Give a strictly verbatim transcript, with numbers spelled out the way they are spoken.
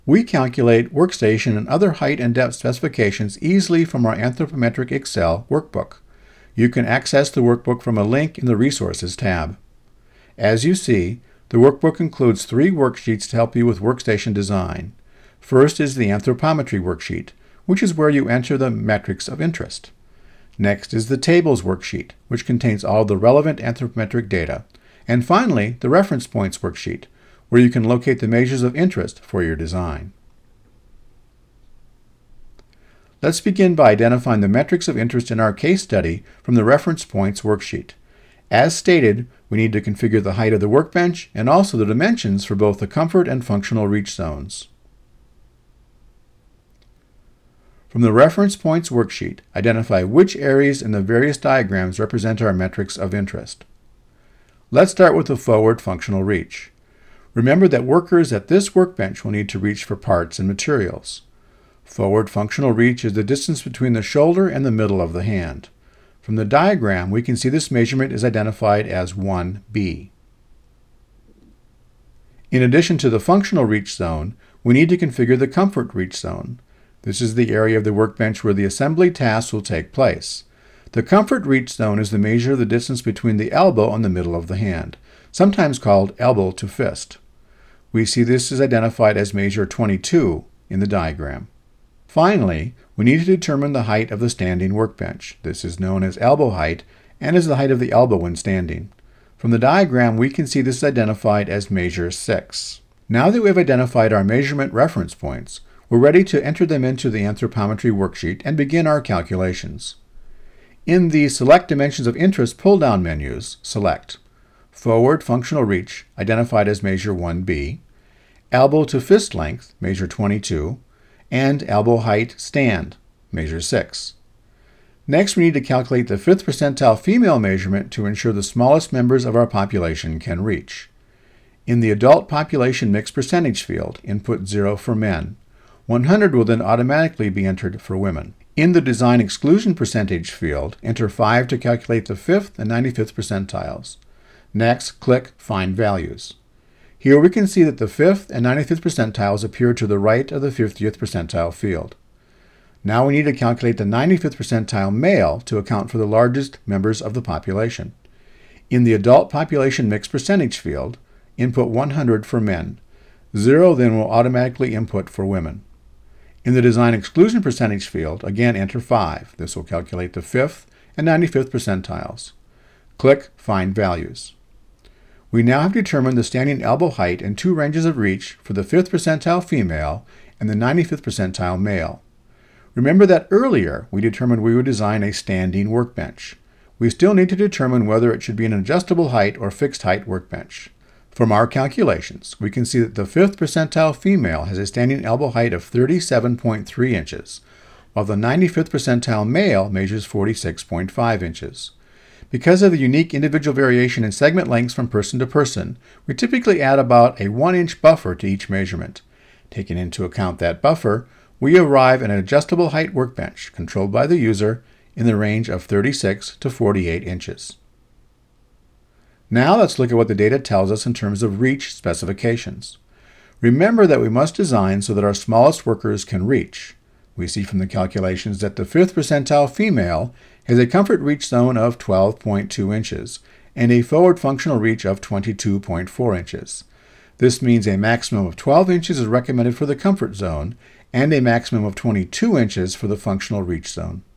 We calculate workstation and other height and depth specifications easily from our Anthropometric Excel workbook. You can access the workbook from a link in the Resources tab. As you see, the workbook includes three worksheets to help you with workstation design. First is the Anthropometry worksheet, which is where you enter the metrics of interest. Next is the Tables worksheet, which contains all the relevant anthropometric data. And finally, the Reference Points worksheet, where you can locate the measures of interest for your design. Let's begin by identifying the metrics of interest in our case study from the Reference Points worksheet. As stated, we need to configure the height of the workbench and also the dimensions for both the comfort and functional reach zones. From the Reference Points worksheet, identify which areas in the various diagrams represent our metrics of interest. Let's start with the forward functional reach. Remember that workers at this workbench will need to reach for parts and materials. Forward functional reach is the distance between the shoulder and the middle of the hand. From the diagram, we can see this measurement is identified as one B. In addition to the functional reach zone, we need to configure the comfort reach zone. This is the area of the workbench where the assembly tasks will take place. The comfort reach zone is the measure of the distance between the elbow and the middle of the hand, sometimes called elbow to fist. We see this is identified as measure twenty-two in the diagram. Finally, we need to determine the height of the standing workbench. This is known as elbow height and is the height of the elbow when standing. From the diagram, we can see this is identified as measure six. Now that we have identified our measurement reference points, we're ready to enter them into the Anthropometry worksheet and begin our calculations. In the Select Dimensions of Interest pull-down menus, select Forward Functional Reach, identified as measure one B, Elbow to Fist Length, measure twenty-two, and Elbow Height Stand, measure six. Next, we need to calculate the fifth percentile female measurement to ensure the smallest members of our population can reach. In the Adult Population Mix Percentage field, input zero for men. one hundred will then automatically be entered for women. In the Design Exclusion Percentage field, enter five to calculate the fifth and ninety-fifth percentiles. Next, click Find Values. Here we can see that the fifth and ninety-fifth percentiles appear to the right of the fiftieth percentile field. Now we need to calculate the ninety-fifth percentile male to account for the largest members of the population. In the Adult Population Mix Percentage field, input one hundred for men. zero then will automatically input for women. In the Design Exclusion Percentage field, again enter five. This will calculate the fifth and ninety-fifth percentiles. Click Find Values. We now have determined the standing elbow height and two ranges of reach for the fifth percentile female and the ninety-fifth percentile male. Remember that earlier we determined we would design a standing workbench. We still need to determine whether it should be an adjustable height or fixed height workbench. From our calculations, we can see that the fifth percentile female has a standing elbow height of thirty-seven point three inches, while the ninety-fifth percentile male measures forty-six point five inches. Because of the unique individual variation in segment lengths from person to person, we typically add about a one inch buffer to each measurement. Taking into account that buffer, we arrive at an adjustable height workbench, controlled by the user, in the range of thirty-six to forty-eight inches. Now let's look at what the data tells us in terms of reach specifications. Remember that we must design so that our smallest workers can reach. We see from the calculations that the fifth percentile female has a comfort reach zone of twelve point two inches and a forward functional reach of twenty-two point four inches. This means a maximum of twelve inches is recommended for the comfort zone and a maximum of twenty-two inches for the functional reach zone.